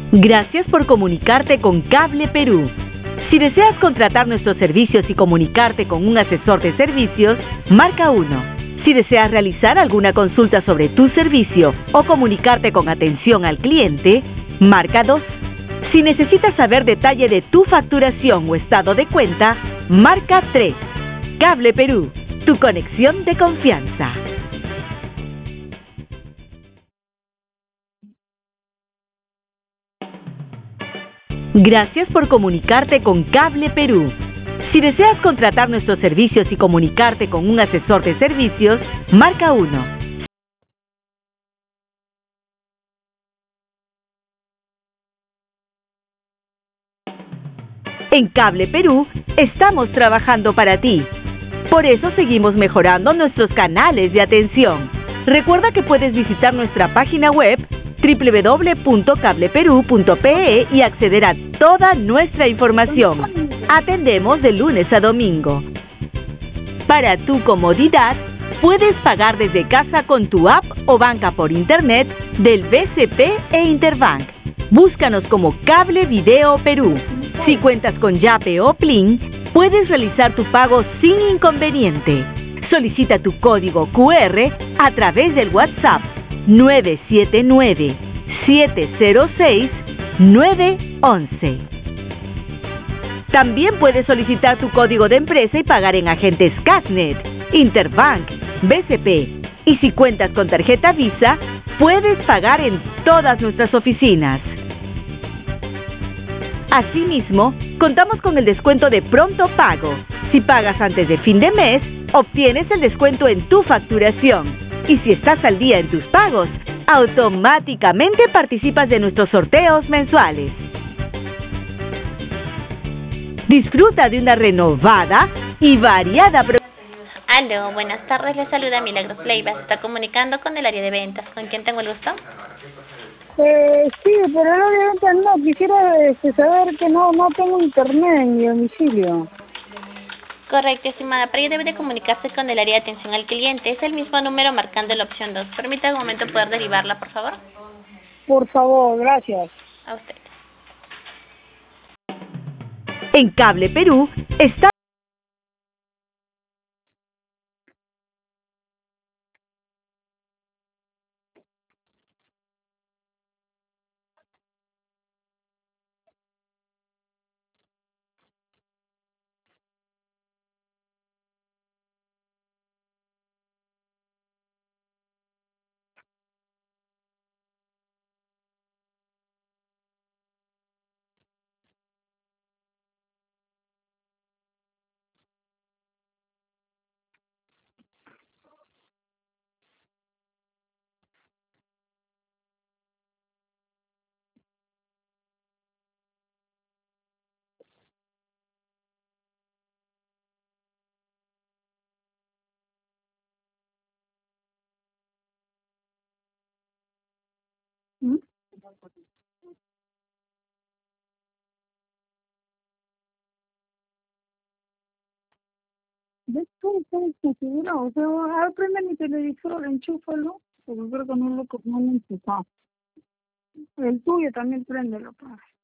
Gracias por comunicarte con Cable Perú. Si deseas contratar nuestros servicios y comunicarte con un asesor de servicios, marca 1. Si deseas realizar alguna consulta sobre tu servicio o comunicarte con atención al cliente, marca 2. Si necesitas saber detalle de tu facturación o estado de cuenta, marca 3. Cable Perú, tu conexión de confianza. Gracias por comunicarte con Cable Perú. Si deseas contratar nuestros servicios y comunicarte con un asesor de servicios, marca 1. En Cable Perú estamos trabajando para ti. Por eso seguimos mejorando nuestros canales de atención. Recuerda que puedes visitar nuestra página web www.cableperu.pe y acceder a toda nuestra información. Atendemos de lunes a domingo. Para tu comodidad, puedes pagar desde casa con tu app o banca por internet del BCP e Interbank. Búscanos como Cable Video Perú. Si cuentas con Yape o Plin, puedes realizar tu pago sin inconveniente. Solicita tu código QR a través del WhatsApp 979-706-911. También puedes solicitar tu código de empresa y pagar en agentes Casnet, Interbank, BCP. Y si cuentas con tarjeta Visa, puedes pagar en todas nuestras oficinas. Asimismo, contamos con el descuento de pronto pago. Si pagas antes de fin de mes, obtienes el descuento en tu facturación. Y si estás al día en tus pagos, automáticamente participas de nuestros sorteos mensuales. Disfruta de una renovada y variada Aló, buenas tardes, les saluda Milagros Leiva. Se está comunicando con el área de ventas. ¿Con quién tengo el gusto? Sí, pero obviamente no, quisiera saber que no tengo internet en mi domicilio. Correcto, estimada, pero ella debe de comunicarse con el área de atención al cliente. Es el mismo número marcando la opción 2. Permítame un momento poder derivarla, por favor. Por favor, gracias. A usted. En Cable Perú está... ¿Mm? ¿Ves cómo estás configurado? O sea, a ver, prende mi televisor, enchúfalo, porque creo que no lo he enchufado. El tuyo también préndelo, padre.